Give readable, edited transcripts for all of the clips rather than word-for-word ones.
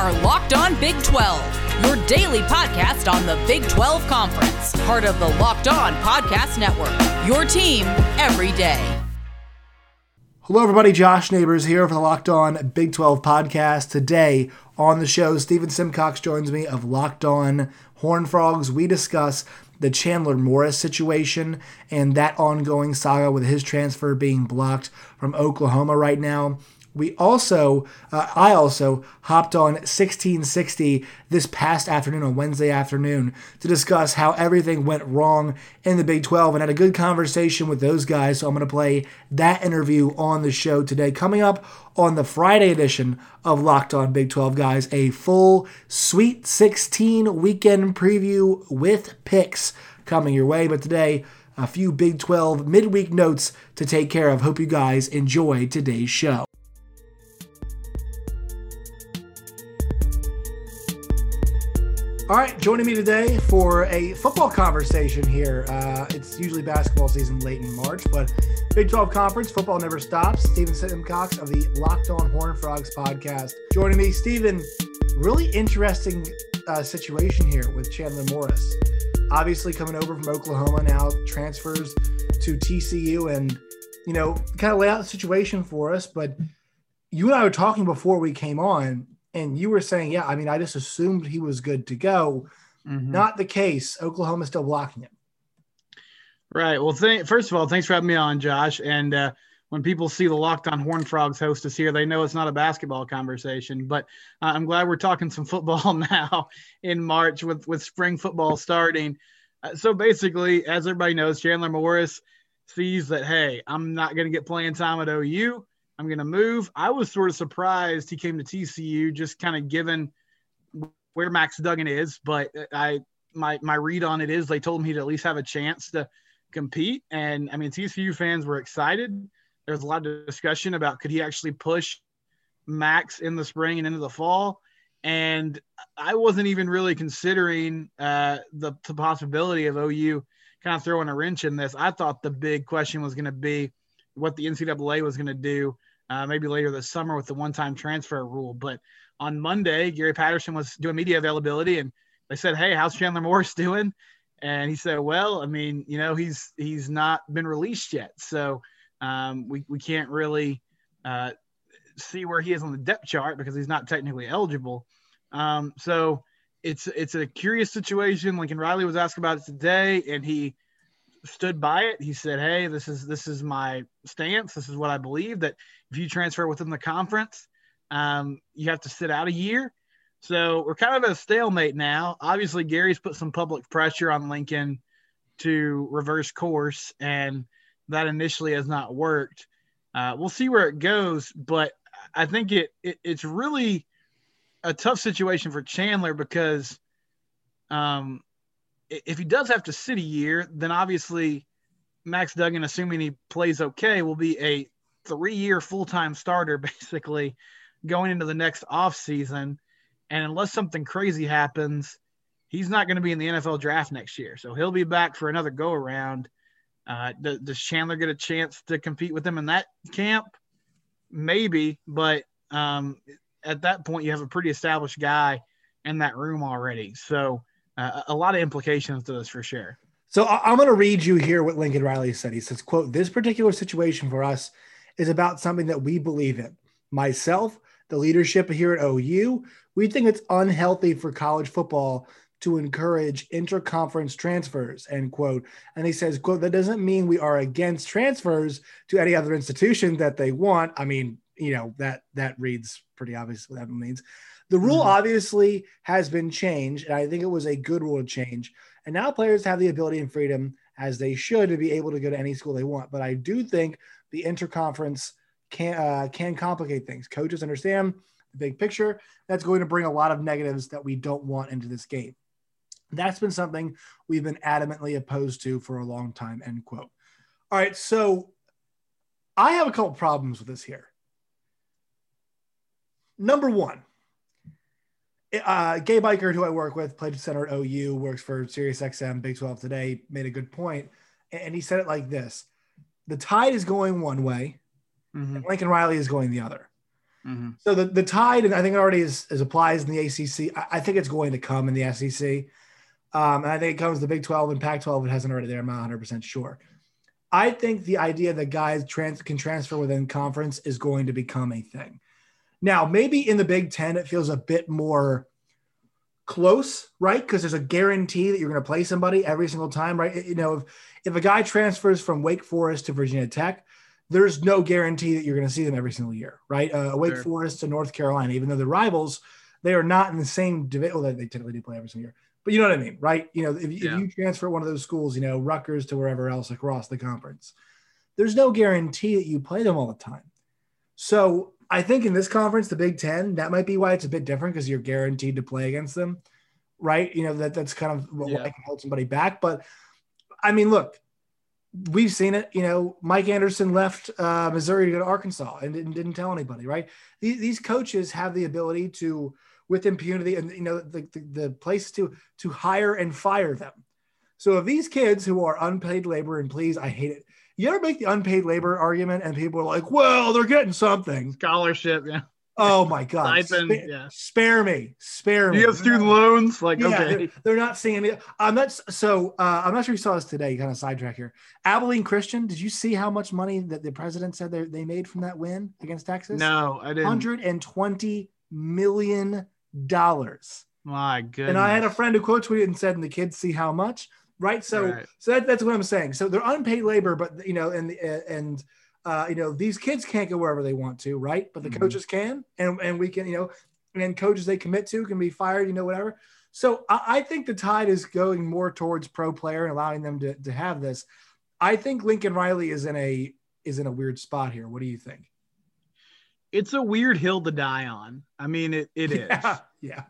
are Locked On Big 12, your daily podcast on the Big 12 Conference, part of the Locked On Podcast Network, your team every day. Hello, everybody. Josh Neighbors here for the Locked On Big 12 podcast. Today on the show, Steven Simcox joins me of Locked On Horned Frogs. We discuss the Chandler Morris situation and that ongoing saga with his transfer being blocked from Oklahoma right now. I also hopped on 1660 this past afternoon on Wednesday afternoon to discuss how everything went wrong in the Big 12 and had a good conversation with those guys. So I'm going to play that interview on the show today. Coming up on the Friday edition of Locked On Big 12, guys, a full Sweet 16 weekend preview with picks coming your way. But today, a few Big 12 midweek notes to take care of. Hope you guys enjoy today's show. All right, joining me today for a football conversation here. It's usually basketball season late in March, but Big 12 Conference, football never stops. Steven Simcox of the Locked On Horned Frogs podcast. Joining me, Steven, really interesting situation here with Chandler Morris. Obviously coming over from Oklahoma, now transfers to TCU and, kind of lay out the situation for us. But you and I were talking before we came on, and you were saying, I just assumed he was good to go. Mm-hmm. Not the case. Oklahoma's still blocking him. Right. Well, first of all, thanks for having me on, Josh. And when people see the Locked On Horned Frogs hostess here, they know it's not a basketball conversation. But I'm glad we're talking some football now in March with spring football starting. So basically, as everybody knows, Chandler Morris sees that, hey, I'm not going to get playing time at OU. I'm going to move. I was sort of surprised he came to TCU, just kind of given where Max Duggan is. But my read on it is they told him he'd at least have a chance to compete. And, TCU fans were excited. There was a lot of discussion about could he actually push Max in the spring and into the fall. And I wasn't even really considering the possibility of OU kind of throwing a wrench in this. I thought the big question was going to be what the NCAA was going to do maybe later this summer with the one-time transfer rule. But on Monday, Gary Patterson was doing media availability, and they said, hey, how's Chandler Morris doing? And he said, well, he's not been released yet. So we can't really see where he is on the depth chart because he's not technically eligible. So it's a curious situation. Lincoln Riley was asked about it today, and he stood by it. He said, hey, this is my stance. This is what I believe, that if you transfer within the conference, you have to sit out a year. So we're kind of at a stalemate now. Obviously, Gary's put some public pressure on Lincoln to reverse course, and that initially has not worked. We'll see where it goes, but I think it's really a tough situation for Chandler because if he does have to sit a year, then obviously Max Duggan, assuming he plays okay, will be a 3-year full-time starter basically going into the next offseason. And unless something crazy happens, he's not going to be in the NFL draft next year. So he'll be back for another go-around. Does Chandler get a chance to compete with him in that camp? Maybe, but at that point you have a pretty established guy in that room already. So a lot of implications to this for sure. So I'm going to read you here what Lincoln Riley said. He says, quote, this particular situation for us is about something that we believe in. Myself, the leadership here at OU, we think it's unhealthy for college football to encourage interconference transfers, end quote. And he says, quote, that doesn't mean we are against transfers to any other institution that they want. That reads pretty obvious what that means. The rule obviously has been changed, and I think it was a good rule to change. And now players have the ability and freedom, as they should, to be able to go to any school they want. But I do think the interconference can complicate things. Coaches understand the big picture. That's going to bring a lot of negatives that we don't want into this game. That's been something we've been adamantly opposed to for a long time, end quote. All right, so I have a couple problems with this here. Number one, Gabe Eichert, who I work with, played center at OU, works for SiriusXM, Big 12 Today, made a good point. And he said it like this. The tide is going one way, and Lincoln Riley is going the other. Mm-hmm. So the tide, and I think it already is applies in the ACC. I think it's going to come in the SEC. And I think it comes to Big 12 and Pac-12. It hasn't already there. I'm not 100% sure. I think the idea that guys can transfer within conference is going to become a thing. Now, maybe in the Big 10, it feels a bit more close, right? Because there's a guarantee that you're going to play somebody every single time, right? You know, if a guy transfers from Wake Forest to Virginia Tech, there's no guarantee that you're going to see them every single year, right? Wake Forest to North Carolina, even though they're rivals, they are not in the same division. Well, they typically do play every single year, but you know what I mean, right? You know, if you transfer one of those schools, you know, Rutgers to wherever else across the conference, there's no guarantee that you play them all the time. So I think in this conference, the Big 10, that might be why it's a bit different, because you're guaranteed to play against them, right? You know, that's kind of what can hold somebody back. But I mean, look, we've seen it. You know, Mike Anderson left Missouri to go to Arkansas and didn't tell anybody, right? These coaches have the ability to, with impunity, and you know, the place to hire and fire them. So if these kids who are unpaid labor, and please, I hate it. You ever make the unpaid labor argument and people are like, well, they're getting something. Scholarship, yeah. Oh my God. Spare me. Do you have student loans? Like, okay. They're not seeing it. I'm not sure you saw this today, kind of sidetrack here. Abilene Christian, did you see how much money that the president said they made from that win against Texas? No, I didn't. $120 million. My goodness. And I had a friend who quote tweeted and said, and the kids see how much, right? So that's what I'm saying. So they're unpaid labor, but you know, and you know, these kids can't go wherever they want to, right? But the coaches can, and we can, you know, and coaches they commit to can be fired, you know, whatever. So I think the tide is going more towards pro player and allowing them to have this. I think Lincoln Riley is in a weird spot here. What do you think? It's a weird hill to die on. I mean, it is. Yeah.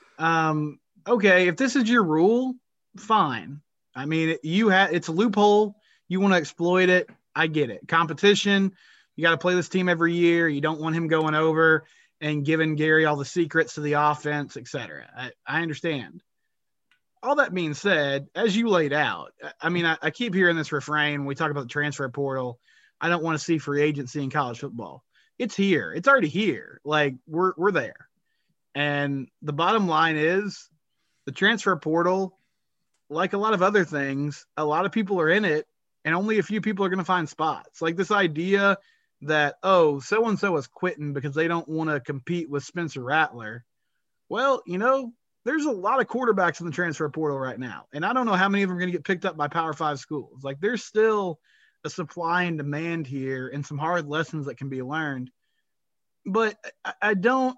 Okay, if this is your rule, fine. I mean, it's a loophole. You want to exploit it. I get it. Competition. You got to play this team every year. You don't want him going over and giving Gary all the secrets to the offense, etc. I understand. All that being said, as you laid out, I mean, I keep hearing this refrain when we talk about the transfer portal. I don't want to see free agency in college football. It's here. It's already here. Like we're there. And the bottom line is the transfer portal, like a lot of other things, a lot of people are in it and only a few people are going to find spots. Like this idea that, oh, so-and-so is quitting because they don't want to compete with Spencer Rattler. Well, you know, there's a lot of quarterbacks in the transfer portal right now. And I don't know how many of them are going to get picked up by Power 5 schools. Like there's still a supply and demand here and some hard lessons that can be learned. But I don't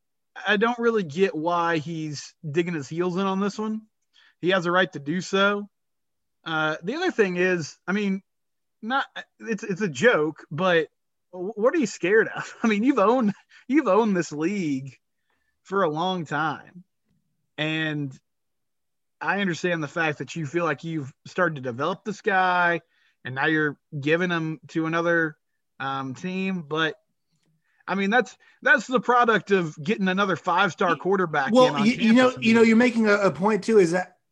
really get why he's digging his heels in on this one. He has a right to do so. The other thing is, I mean, it's a joke, but what are you scared of? I mean, you've owned this league for a long time. And I understand the fact that you feel like you've started to develop this guy and now you're giving him to another team. But I mean, that's the product of getting another 5-star quarterback. Well, you know, you're making a point too, is that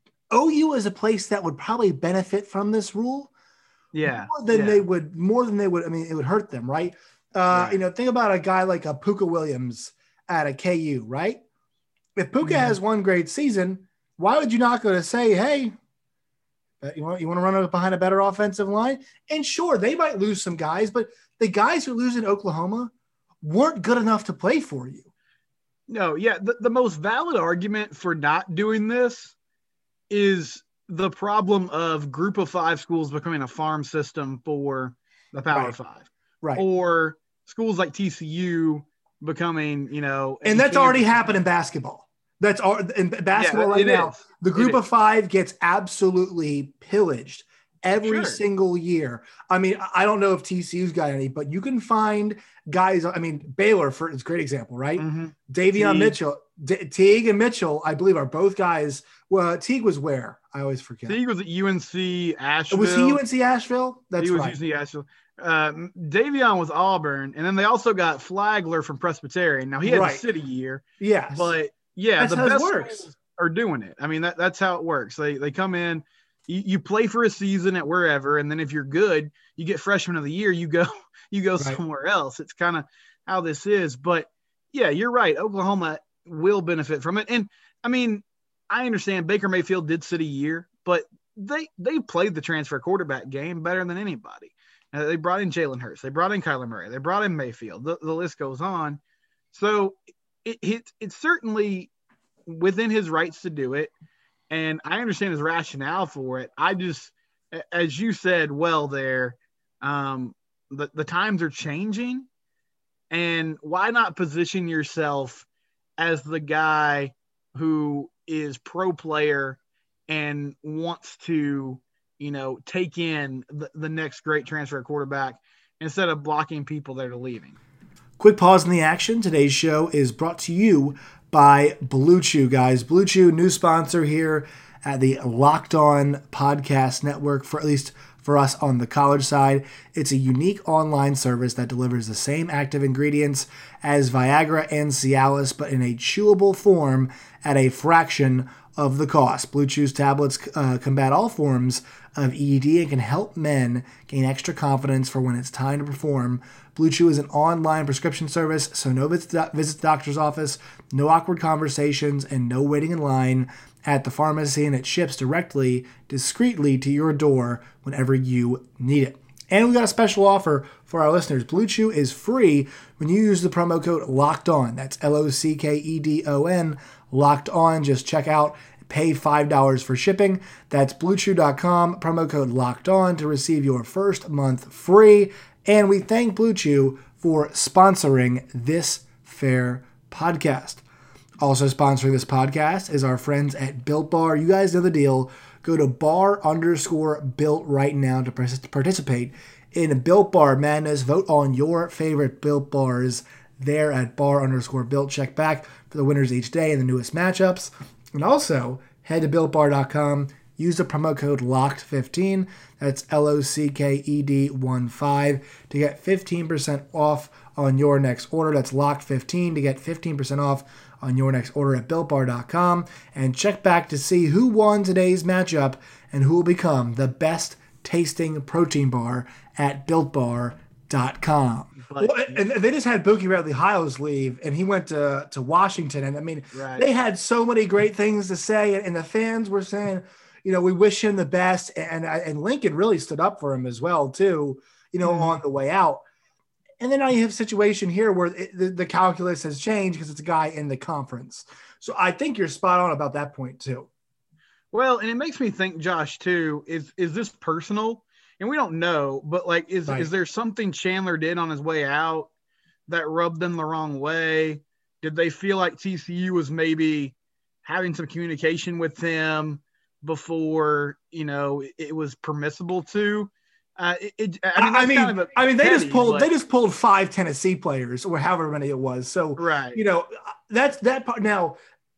OU is a place that would probably benefit from this rule. Yeah. More than they would. I mean, it would hurt them. Right. Right. You know, think about a guy like a Puka Williams at a KU, right? If Puka has one great season, why would you not go to say, hey, you want to run up behind a better offensive line? And sure, they might lose some guys, but the guys who lose in Oklahoma weren't good enough to play for you. No, yeah. The most valid argument for not doing this is the problem of group of 5 schools becoming a farm system for the Power 5. Right. Or schools like TCU becoming, you know. And that's already happened in basketball. That's all in basketball right now. The group of 5 gets absolutely pillaged every single year. I mean, I don't know if TCU's got any, but you can find guys. I mean, Baylor is a great example, right? Mm-hmm. Davion Mitchell, Teague and Mitchell, I believe, are both guys. Well, Teague was where? I always forget. Teague was at UNC Asheville. Was he UNC Asheville? He was UNC Asheville. Davion was Auburn, and then they also got Flagler from Presbyterian. Now he had a city year. Yes. But yeah, that's the how best it works. schools are doing it. I mean, that's how it works. They come in, you play for a season at wherever, and then if you're good, you get freshman of the year, you go somewhere else. It's kind of how this is. But yeah, you're right. Oklahoma will benefit from it. And I mean, I understand Baker Mayfield did sit a year, but they played the transfer quarterback game better than anybody. They brought in Jalen Hurts. They brought in Kyler Murray. They brought in Mayfield. The list goes on. So it's certainly within his rights to do it. And I understand his rationale for it. I just, as you said, well, there, the times are changing. And why not position yourself as the guy who is pro player and wants to, take in the next great transfer quarterback instead of blocking people that are leaving. Quick pause in the action. Today's show is brought to you by Blue Chew, guys. Blue Chew, new sponsor here at the Locked On Podcast Network, for at least for us on the college side. It's a unique online service that delivers the same active ingredients as Viagra and Cialis, but in a chewable form at a fraction of the cost. Blue Chew's tablets combat all forms of ED and can help men gain extra confidence for when it's time to perform. Blue Chew is an online prescription service, so no visits to the doctor's office, no awkward conversations, and no waiting in line at the pharmacy, and it ships directly, discreetly to your door whenever you need it. And we got a special offer for our listeners. Blue Chew is free when you use the promo code LOCKEDON. That's LOCKEDON, Locked On. Just check out, pay $5 for shipping. That's BlueChew.com, promo code Locked On to receive your first month free. And we thank Blue Chew for sponsoring this fair podcast. Also sponsoring this podcast is our friends at Built Bar. You guys know the deal. Go to bar_built right now to participate in Built Bar Madness. Vote on your favorite Built Bars there at bar_built. Check back for the winners each day and the newest matchups. And also, head to BuiltBar.com. Use the promo code LOCKED15. That's LOCKED15 to get 15% off on your next order. That's LOCKED15 to get 15% off on your next order at BuiltBar.com. And check back to see who won today's matchup and who will become the best tasting protein bar at BuiltBar.com. Well, and they just had Bookie Radley-Hiles leave, and he went to Washington. And I mean, right. They had so many great things to say, and the fans were saying, we wish him the best. And Lincoln really stood up for him as well, too, on the way out. And then now you have a situation here where the calculus has changed because it's a guy in the conference. So I think you're spot on about that point, too. Well, and it makes me think, Josh, too, is this personal? And we don't know, but is there something Chandler did on his way out that rubbed them the wrong way? Did they feel like TCU was maybe having some communication with him before, it was permissible to? They just pulled 5 Tennessee players or however many it was. So, right. That's that part. Now,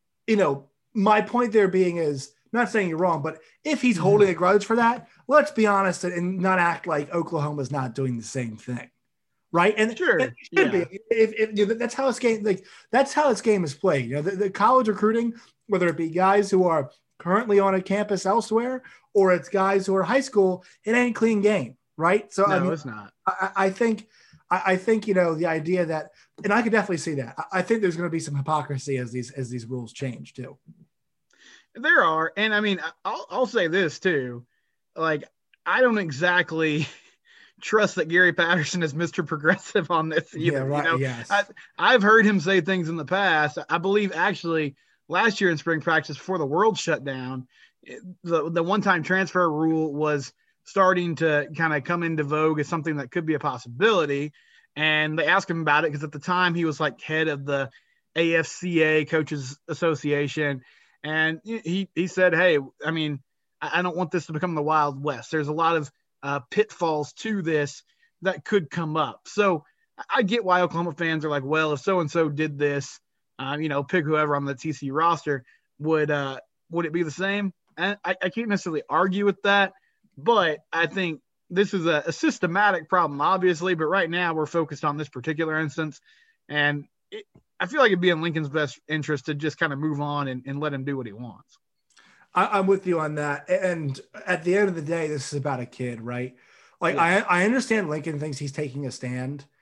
my point there being is, not saying you're wrong, but if he's holding a grudge for that, let's be honest and not act like Oklahoma's not doing the same thing, right? And sure, it should be. If that's how this game, that's how this game is played. The college recruiting, whether it be guys who are currently on a campus elsewhere or it's guys who are high school, it ain't a clean game, right? So no, it's not. I think the idea that, and I could definitely see that. I think there's going to be some hypocrisy as these rules change too. There are. And I mean, I'll say this too. I don't exactly trust that Gary Patterson is Mr. Progressive on this either. Yeah, right. Yes. I've heard him say things in the past. I believe actually last year in spring practice before the world shut down, the one-time transfer rule was starting to kind of come into vogue as something that could be a possibility. And they asked him about it because at the time he was head of the AFCA Coaches Association. And he said, hey, I mean, I don't want this to become the Wild West. There's a lot of pitfalls to this that could come up. So I get why Oklahoma fans are like, well, if so-and-so did this, pick whoever on the TCU roster, would it be the same? And I can't necessarily argue with that, but I think this is a systematic problem, obviously. But right now we're focused on this particular instance. And I feel like it'd be in Lincoln's best interest to just kind of move on and let him do what he wants. I'm with you on that. And at the end of the day, this is about a kid, right? I understand Lincoln thinks he's taking a stand,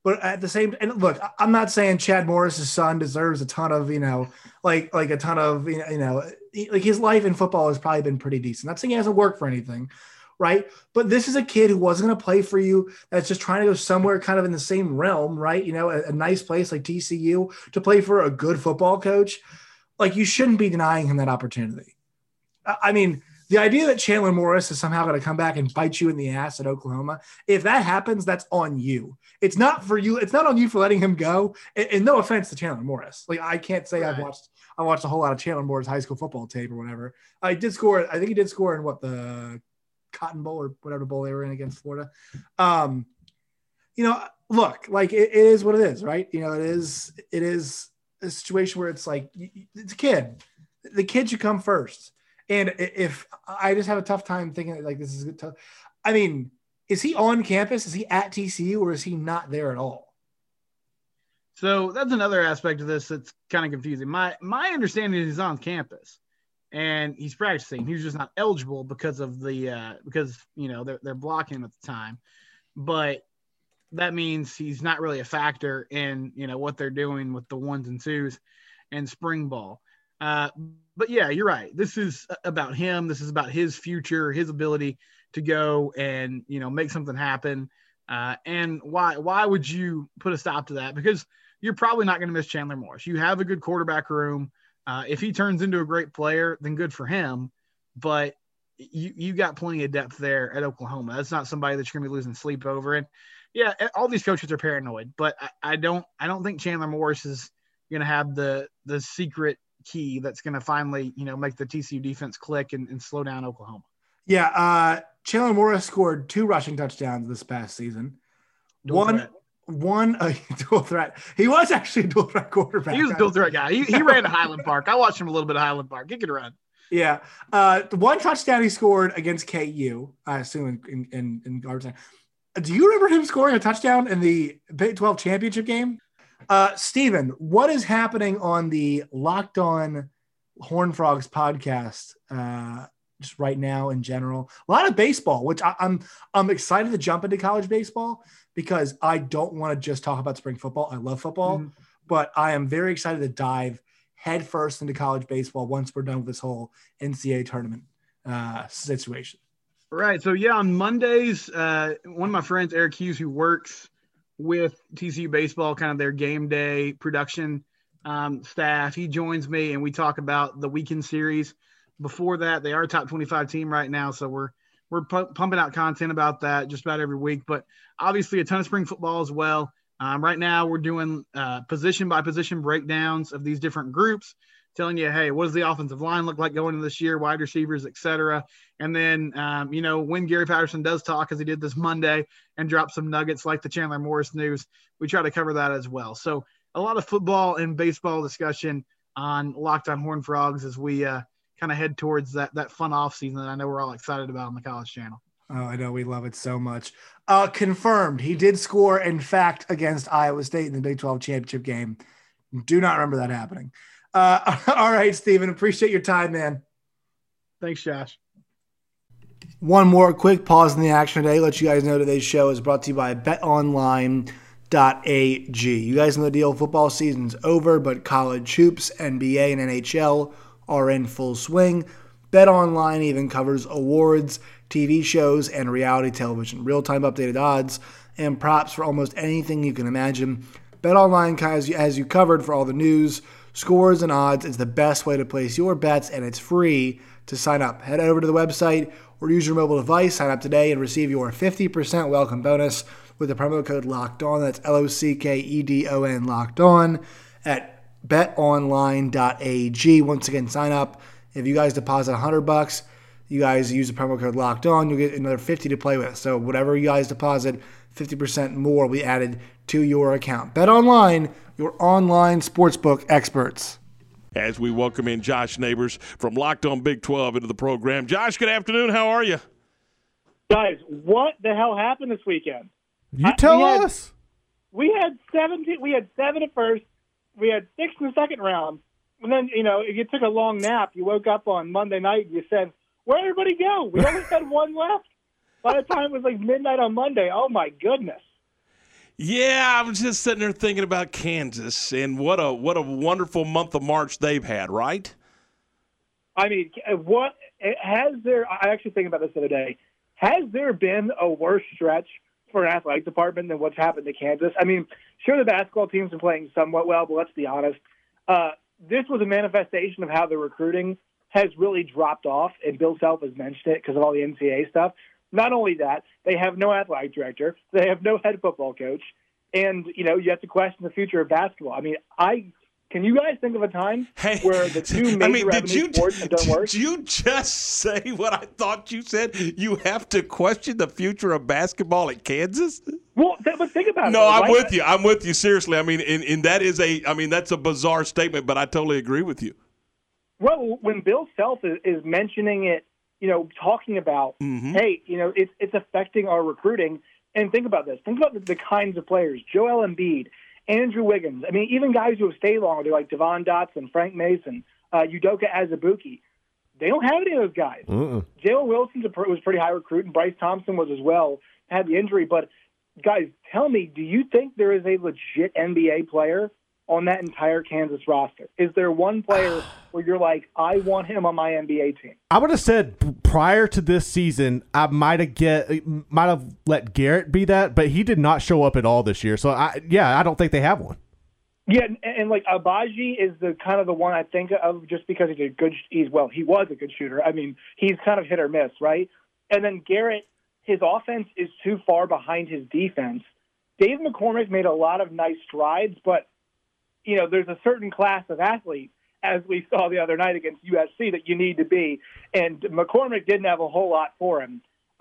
But at the same, and look, I'm not saying Chad Morris's son deserves a ton of, like a ton of, like his life in football has probably been pretty decent. Not saying he hasn't worked for anything, right? But this is a kid who wasn't going to play for you. That's just trying to go somewhere kind of in the same realm, right? A nice place like TCU to play for a good football coach. Like, you shouldn't be denying him that opportunity. I mean, the idea that Chandler Morris is somehow going to come back and bite you in the ass at Oklahoma, if that happens, that's on you. It's not for you. It's not on you for letting him go. And no offense to Chandler Morris. Like, I can't say right. I watched a whole lot of Chandler Morris high school football tape or whatever. I think he did score in the Cotton Bowl or whatever bowl they were in against Florida. Look, like it is what it is, right? It is a situation where it's like, it's a kid. The kid should come first. And if I just have a tough time thinking like this is tough. I mean, is he on campus? Is he at TCU, or is he not there at all? So that's another aspect of this that's kind of confusing. My understanding is he's on campus and he's practicing. He's just not eligible because of they're blocking him at the time. But that means he's not really a factor in what they're doing with the 1s and 2s and spring ball. But yeah, you're right. This is about him. This is about his future, his ability to go and, make something happen. And why would you put a stop to that? Because you're probably not going to miss Chandler Morris. You have a good quarterback room. If he turns into a great player, then good for him. But you got plenty of depth there at Oklahoma. That's not somebody that you're going to be losing sleep over. And yeah, all these coaches are paranoid, but I don't think Chandler Morris is going to have the secret key that's going to finally, make the TCU defense click and slow down Oklahoma. Yeah. Chandler Morris scored 2 rushing touchdowns this past season. One dual threat. He was actually a dual threat quarterback. He was a dual threat guy. He ran to Highland Park. I watched him a little bit at Highland Park. He could run. Yeah. The 1 touchdown he scored against KU, I assume in garbage time. Do you remember him scoring a touchdown in the Big 12 championship game? Steven, what is happening on the Locked On Horned Frogs podcast just right now in general? A lot of baseball, which I'm excited to jump into college baseball because I don't want to just talk about spring football. I love football, but I am very excited to dive headfirst into college baseball once we're done with this whole NCAA tournament situation. Right. So, yeah, on Mondays, one of my friends, Eric Hughes, who works with TCU baseball, kind of their game day production staff, he joins me and we talk about the weekend series. Before that, they are a top 25 team right now, so we're pumping out content about that just about every week. But obviously, a ton of spring football as well. Right now, we're doing position by position breakdowns of these different groups, telling you, hey, what does the offensive line look like going into this year, wide receivers, et cetera. And then, when Gary Patterson does talk, as he did this Monday, and drop some nuggets like the Chandler Morris news, we try to cover that as well. So a lot of football and baseball discussion on Locked On Horned Frogs as we kind of head towards that fun off season that I know we're all excited about on the College Channel. Oh, I know. We love it so much. Confirmed. He did score, in fact, against Iowa State in the Big 12 championship game. Do not remember that happening. All right, Steven, appreciate your time, man. Thanks, Josh. One more quick pause in the action today. Let you guys know today's show is brought to you by BetOnline.ag. You guys know the deal. Football season's over, but college hoops, NBA, and NHL are in full swing. BetOnline even covers awards, TV shows, and reality television. Real-time updated odds and props for almost anything you can imagine. BetOnline has you covered for all the news, scores, and odds. It's the best way to place your bets, and it's free to sign up. Head over to the website or use your mobile device. Sign up today and receive your 50% welcome bonus with the promo code LOCKEDON. That's LOCKEDON, Locked On, at betonline.ag. Once again, sign up. If you guys deposit $100, you guys use the promo code Locked On, you'll get another $50 to play with. So whatever you guys deposit, 50% more will be added to your account. BetOnline, your online sportsbook experts. As we welcome in Josh Neighbors from Locked On Big 12 into the program. Josh, good afternoon. How are you? Guys, what the hell happened this weekend? You tell us. We had 7 at first. We had 6 in the second round. And then, you took a long nap. You woke up on Monday night and you said, where'd everybody go? We only had 1 left. By the time it was like midnight on Monday, oh my goodness. Yeah, I was just sitting there thinking about Kansas and what a wonderful month of March they've had, right? I mean, what has there? I actually thinking about this the other day. Has there been a worse stretch for an athletic department than what's happened to Kansas? I mean, sure, the basketball teams are playing somewhat well, but let's be honest. This was a manifestation of how the recruiting has really dropped off, and Bill Self has mentioned it because of all the NCAA stuff. Not only that, they have no athletic director, they have no head football coach, and you have to question the future of basketball. I mean, can you guys think of a time where the two major revenue sports have done worse? Did you just say what I thought you said? You have to question the future of basketball at Kansas? Well, but think about it. No, I'm with you. I'm with you. Seriously. I mean, and that's a bizarre statement, but I totally agree with you. Well, when Bill Self is mentioning it, talking about, hey, it's affecting our recruiting. And think about this. Think about the kinds of players. Joel Embiid, Andrew Wiggins. I mean, even guys who have stayed longer, like Devon Dotson, Frank Mason, Udoka Azubuike. They don't have any of those guys. Jalen Wilson was a pretty high recruit, and Bryce Thompson was as well, had the injury. But, guys, tell me, do you think there is a legit NBA player on that entire Kansas roster? Is there one player where you're like, I want him on my NBA team? I would have said prior to this season, I might have let Garrett be that, but he did not show up at all this year. So I don't think they have one. Yeah, and like Agbaji is the kind of the one I think of just because he was a good shooter. I mean, he's kind of hit or miss, right? And then Garrett, his offense is too far behind his defense. Dave McCormick made a lot of nice strides, but there's a certain class of athlete, as we saw the other night against USC, that you need to be. And McCormick didn't have a whole lot for him.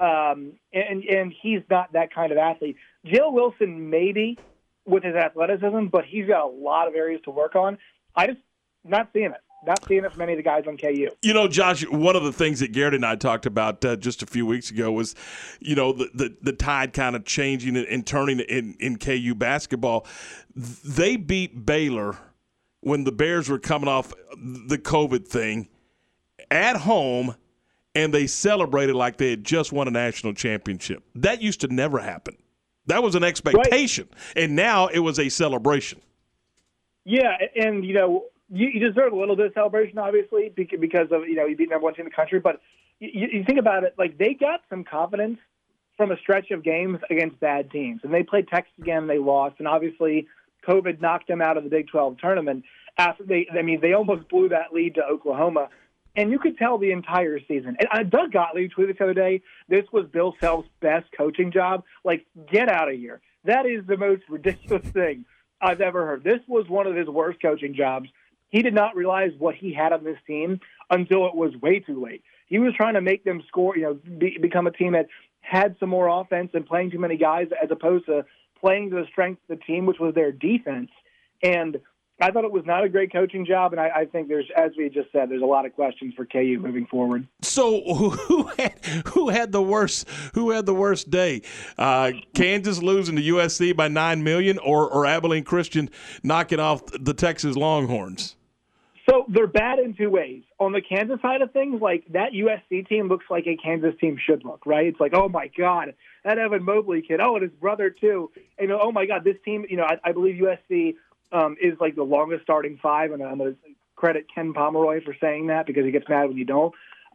And he's not that kind of athlete. Jalen Wilson, maybe, with his athleticism, but he's got a lot of areas to work on. I just not seeing it. Not seeing it from any of the guys on KU. Josh, one of the things that Garrett and I talked about just a few weeks ago was, the tide kind of changing and turning in KU basketball. They beat Baylor when the Bears were coming off the COVID thing at home, and they celebrated like they had just won a national championship. That used to never happen. That was an expectation, right. And now it was a celebration. Yeah, and, you deserve a little bit of celebration, obviously, because of, you beat number one team in the country. But you think about it, like they got some confidence from a stretch of games against bad teams. And they played Texas again, and they lost. And obviously COVID knocked them out of the Big 12 tournament. After they almost blew that lead to Oklahoma. And you could tell the entire season. And Doug Gottlieb tweeted the other day, this was Bill Self's best coaching job. Like, get out of here. That is the most ridiculous thing I've ever heard. This was one of his worst coaching jobs. He did not realize what he had on this team until it was way too late. He was trying to make them score, become a team that had some more offense and playing too many guys as opposed to playing to the strength of the team, which was their defense. And I thought it was not a great coaching job, and I think there's, as we just said, there's a lot of questions for KU moving forward. So who had the worst day? Kansas losing to USC by 9 million, or Abilene Christian knocking off the Texas Longhorns? So they're bad in two ways. On the Kansas side of things, like that USC team looks like a Kansas team should look, right? It's like, oh my God, that Evan Mobley kid. Oh, and his brother too. And oh my God, this team. I believe USC. Is like the longest starting five, and I'm going to credit Ken Pomeroy for saying that because he gets mad when you don't.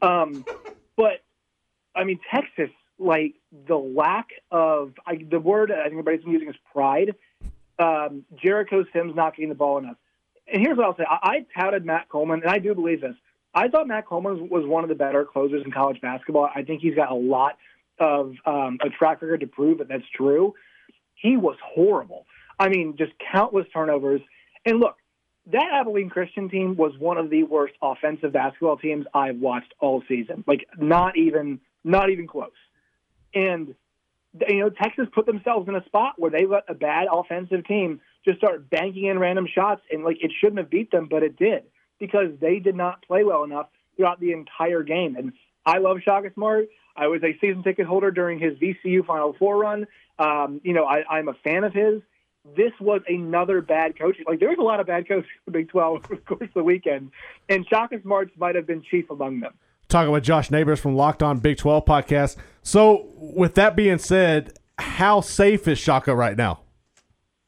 But, I mean, Texas, like the lack of the word I think everybody's been using is pride. Jericho Sims not getting the ball enough. And here's what I'll say. I touted Matt Coleman, and I do believe this. I thought Matt Coleman was one of the better closers in college basketball. I think he's got a lot of a track record to prove that that's true. He was horrible. I mean, just countless turnovers. And look, that Abilene Christian team was one of the worst offensive basketball teams I've watched all season. Like, not even close. And, Texas put themselves in a spot where they let a bad offensive team just start banking in random shots. And, like, it shouldn't have beat them, but it did because they did not play well enough throughout the entire game. And I love Shaka Smart. I was a season ticket holder during his VCU Final Four run. I'm a fan of his. This was another bad coaching. Like, there was a lot of bad coaches in the Big 12 over the course of the weekend, and Shaka Smarts might have been chief among them. Talking with Josh Neighbors from Locked On Big 12 podcast. So, with that being said, how safe is Shaka right now?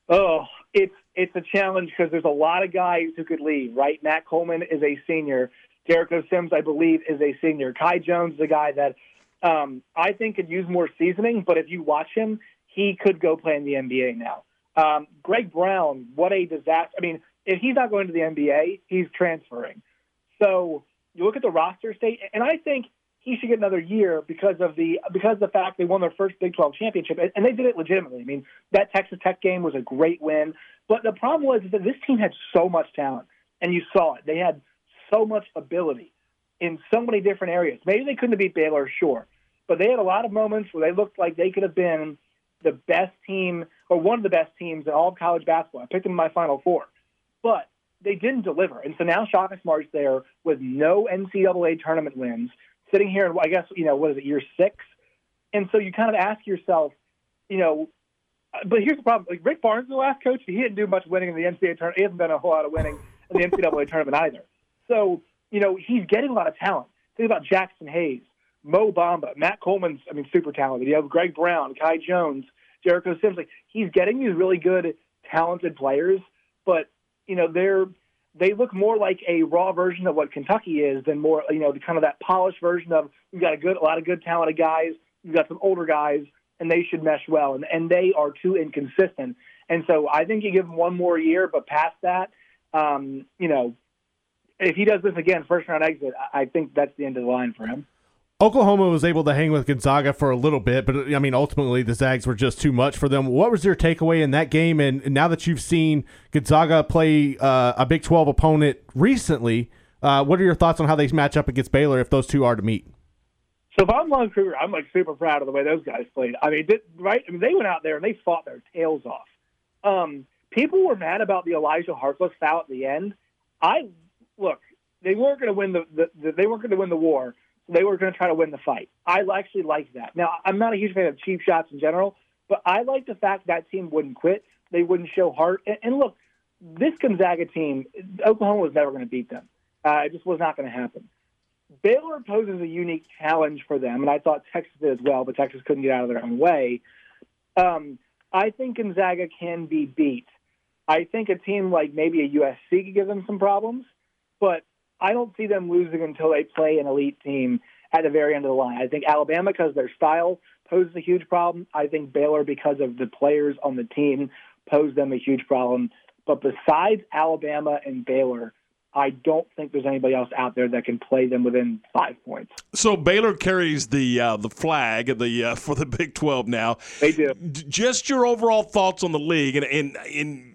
Oh, it's a challenge because there's a lot of guys who could leave, right? Matt Coleman is a senior. Jericho Sims, I believe, is a senior. Kai Jones is a guy that I think could use more seasoning, but if you watch him, he could go play in the NBA now. Greg Brown, what a disaster. I mean, if he's not going to the NBA, he's transferring. So you look at the roster state, and I think he should get another year because of the fact they won their first Big 12 championship, and they did it legitimately. I mean, that Texas Tech game was a great win, but the problem was that this team had so much talent, and you saw it. They had so much ability in so many different areas. Maybe they couldn't have beat Baylor, sure, but they had a lot of moments where they looked like they could have been the best team or one of the best teams in all of college basketball. I picked them in my Final Four, but they didn't deliver. And so now Shaka Smart's there with no NCAA tournament wins, sitting here in, I guess, what is it, year 6? And so you kind of ask yourself, but here's the problem. Like Rick Barnes, the last coach, he didn't do much winning in the NCAA tournament. He hasn't done a whole lot of winning in the NCAA tournament either. So, he's getting a lot of talent. Think about Jackson Hayes, Mo Bamba, Matt Coleman's, super talented. You have Greg Brown, Kai Jones, Jericho Sims. Like, he's getting these really good, talented players, but, they look more like a raw version of what Kentucky is than more, kind of that polished version of we've got a lot of good talented guys, we've got some older guys, and they should mesh well, and they are too inconsistent. And so I think you give him one more year, but past that, if he does this again, first-round exit, I think that's the end of the line for him. Oklahoma was able to hang with Gonzaga for a little bit, but ultimately the Zags were just too much for them. What was your takeaway in that game? And now that you've seen Gonzaga play a Big 12 opponent recently, what are your thoughts on how they match up against Baylor if those two are to meet? So if I'm Lon Kruger, I'm super proud of the way those guys played. They went out there and they fought their tails off. People were mad about the Elijah Harkless foul at the end. They weren't going to win they weren't going to win the war. They were going to try to win the fight. I actually like that. Now, I'm not a huge fan of cheap shots in general, but I like the fact that team wouldn't quit. They wouldn't show heart. And look, this Gonzaga team, Oklahoma was never going to beat them. It just was not going to happen. Baylor poses a unique challenge for them, and I thought Texas did as well, but Texas couldn't get out of their own way. I think Gonzaga can be beat. I think a team like maybe a USC could give them some problems, but I don't see them losing until they play an elite team at the very end of the line. I think Alabama, because of their style, poses a huge problem. I think Baylor, because of the players on the team, pose them a huge problem. But besides Alabama and Baylor, I don't think there's anybody else out there that can play them within 5 points. So Baylor carries the flag for the Big 12 now. They do. Just your overall thoughts on the league, and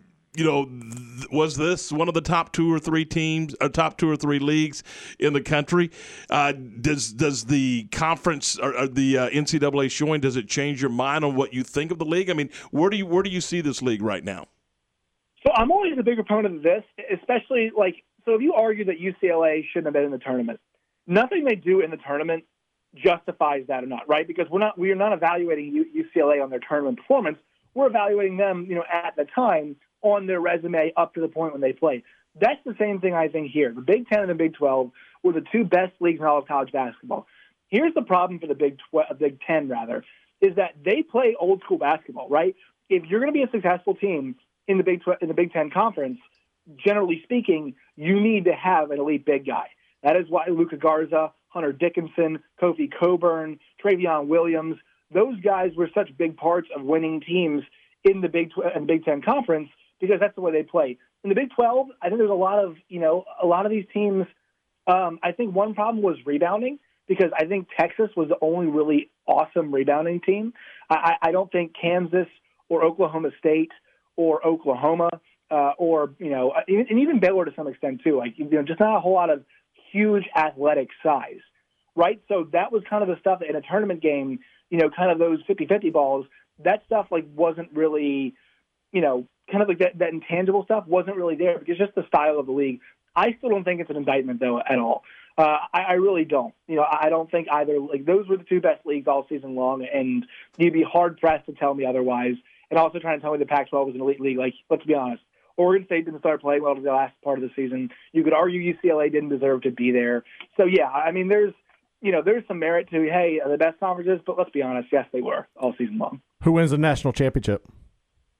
was this one of the top 2 or 3 teams, top 2 or 3 leagues in the country? Does the conference or the NCAA showing, does it change your mind on what you think of the league? Where do you see this league right now? So I'm always a big proponent of this, especially so if you argue that UCLA shouldn't have been in the tournament, nothing they do in the tournament justifies that or not, right? Because we are not evaluating UCLA on their tournament performance. We're evaluating them, at the time on their resume up to the point when they play. That's the same thing I think here. The Big 10 and the Big 12 were the 2 best leagues in all of college basketball. Here's the problem for the Big 10, is that they play old school basketball, right? If you're going to be a successful team in the Big 10 conference, generally speaking, you need to have an elite big guy. That is why Luka Garza, Hunter Dickinson, Kofi Coburn, Travion Williams, those guys were such big parts of winning teams in the Big 10 conference, because that's the way they play. In the Big 12, I think there's a lot of these teams. I think one problem was rebounding, because I think Texas was the only really awesome rebounding team. I don't think Kansas or Oklahoma State or Oklahoma or even Baylor to some extent too. Just not a whole lot of huge athletic size, right? So that was kind of the stuff in a tournament game. Kind of those 50-50 balls. That stuff wasn't really, kind of that intangible stuff wasn't really there, because just the style of the league. I still don't think it's an indictment though at all. I really don't. I don't think either. Those were the 2 best leagues all season long, and you'd be hard pressed to tell me otherwise. And also trying to tell me the Pac-12 was an elite league. Let's be honest. Oregon State didn't start playing well to the last part of the season. You could argue UCLA didn't deserve to be there. So yeah, there's some merit to, hey, the best conferences, but let's be honest, yes, they were all season long. Who wins the national championship?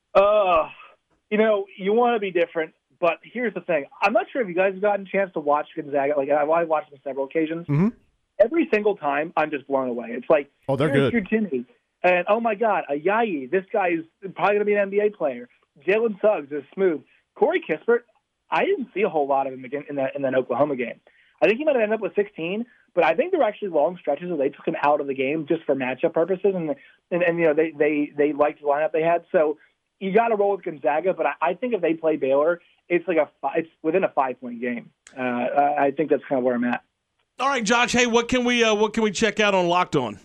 You want to be different, but here's the thing. I'm not sure if you guys have gotten a chance to watch Gonzaga. Like, I've watched them several occasions. Mm-hmm. Every single time, I'm just blown away. It's like, oh, they're good. Your Jimmy, and oh my God, Ayayi. This guy is probably going to be an NBA player. Jalen Suggs is smooth. Corey Kispert, I didn't see a whole lot of him in that Oklahoma game. I think he might have ended up with 16, but I think there were actually long stretches where they took him out of the game just for matchup purposes, and they liked the lineup they had. So you got to roll with Gonzaga, but I think if they play Baylor, it's it's within a 5-point game. I think that's kind of where I'm at. All right, Josh. Hey, what can we check out on Locked On?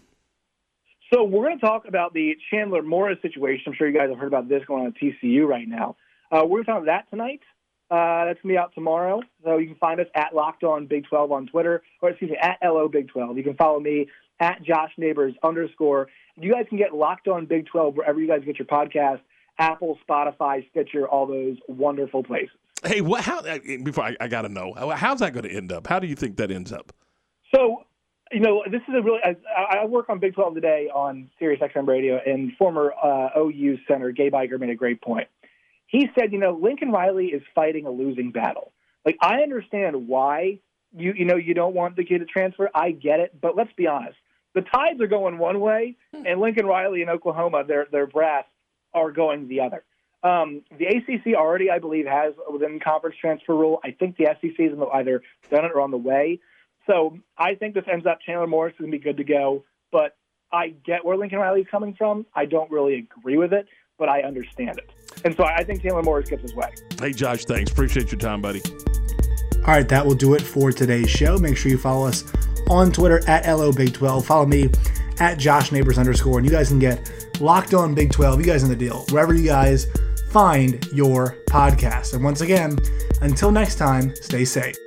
So we're going to talk about the Chandler Morris situation. I'm sure you guys have heard about this going on at TCU right now. We're going to talk about that tonight. That's going to be out tomorrow. So you can find us at Locked On Big 12 on Twitter, or excuse me, at LO Big 12. You can follow me at Josh Neighbors _. You guys can get Locked On Big 12 wherever you guys get your podcast, Apple, Spotify, Stitcher, all those wonderful places. Hey, before I got to know, how's that going to end up? How do you think that ends up? So, this is I work on Big 12 today on Sirius XM Radio, and former OU center Gabe Iger made a great point. He said, Lincoln Riley is fighting a losing battle. Like, I understand why you don't want the kid to transfer. I get it, but let's be honest. The tides are going one way, and Lincoln Riley in Oklahoma, their brass, are going the other. The ACC already, I believe, has a within-conference transfer rule. I think the SEC has either done it or on the way. So I think this ends up Chandler Morris is going to be good to go, but I get where Lincoln Riley is coming from. I don't really agree with it, but I understand it. And so I think Chandler Morris gets his way. Hey, Josh, thanks. Appreciate your time, buddy. All right, that will do it for today's show. Make sure you follow us on Twitter at LO Big 12. Follow me at Josh Neighbors _. And you guys can get Locked On Big 12. You guys know the deal. Wherever you guys find your podcast. And once again, until next time, stay safe.